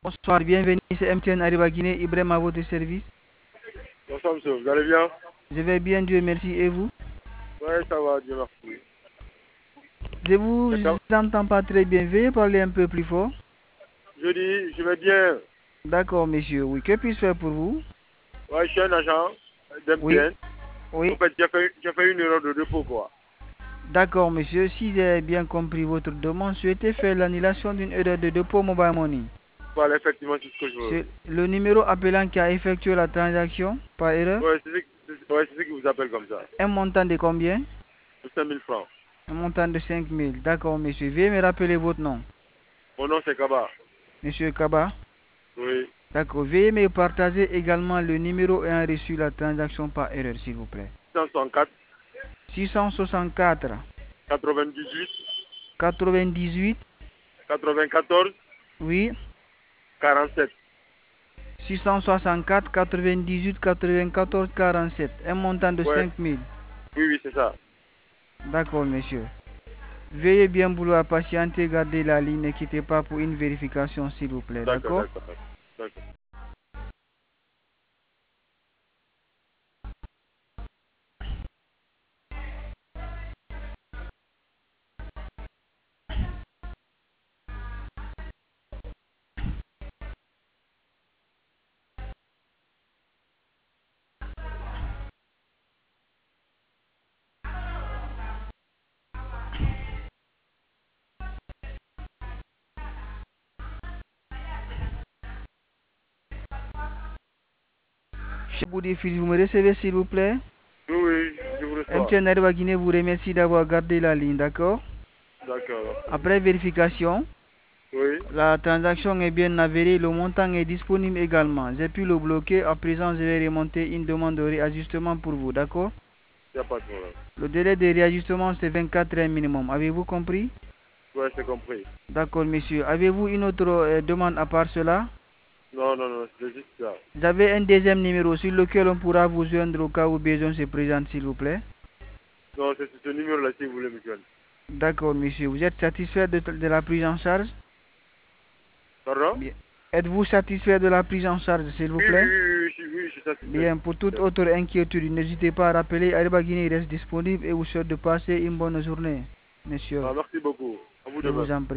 Bonsoir, bienvenue, c'est MTN Arriba Guinée, Ibrahim à votre service. Bonsoir monsieur, vous allez bien? Je vais bien, Dieu merci, et vous? Ouais, ça va, Dieu merci. Je vous D'accord. entends pas très bien, veuillez parler un peu plus fort. Je dis, je vais bien. D'accord, monsieur, oui, que puis-je faire pour vous? Ouais, je suis un agent Oui, d'MTN. En oui, fait, j'ai fait une erreur de dépôt, quoi. d'accord, monsieur, si j'ai bien compris votre demande, souhaitez faire l'annulation d'une erreur de dépôt Mobile Money. Voilà, effectivement, c'est ce que je veux. C'est le numéro appelant qui a effectué la transaction par erreur. Ouais, c'est ce qui vous appelle comme ça. Un montant de combien? C'est 5000 francs. Un montant de 5 000. D'accord, monsieur, veuillez me rappeler votre nom. Mon nom, c'est Kaba. Monsieur Kaba. Oui. D'accord. Veuillez me partager également le numéro ayant reçu la transaction par erreur, s'il vous plaît. 664, 664 98, 98, 94, oui. 47. 664 98 94 47. Un montant de Ouais, 5 000. oui, c'est ça. D'accord, monsieur. Veuillez bien vouloir patienter, garder la ligne, ne quittez pas pour une vérification, s'il vous plaît. D'accord, D'accord? d'accord, d'accord. Chez Boudifil, vous me recevez, s'il vous plaît? Oui, oui, je vous reçois. MTN Arriba Guinée vous remercie d'avoir gardé la ligne, d'accord? D'accord. Après vérification, Oui, la transaction est bien avérée, le montant est disponible également. J'ai pu le bloquer, à présent je vais remonter une demande de réajustement pour vous, d'accord? il n'y a pas de problème. Le délai de réajustement c'est 24 heures minimum, avez-vous compris? Ouais, c'est compris. D'accord monsieur, avez-vous une autre demande à part cela? Non, non, non, c'est juste ça. J'avais un deuxième numéro sur lequel on pourra vous joindre au cas où besoin se présente, s'il vous plaît. Non, c'est ce numéro-là si vous voulez me joindre. D'accord monsieur, vous êtes satisfait de la prise en charge? Pardon? Bien. Êtes-vous satisfait de la prise en charge, s'il vous Oui, oui, plaît? oui, oui, oui, je suis satisfait. Bien, pour toute autre inquiétude, n'hésitez pas à rappeler. Arriba Guinée reste disponible et vous souhaite de passer une bonne journée, monsieur. Ah, merci beaucoup. À vous Je de vous même. en prie.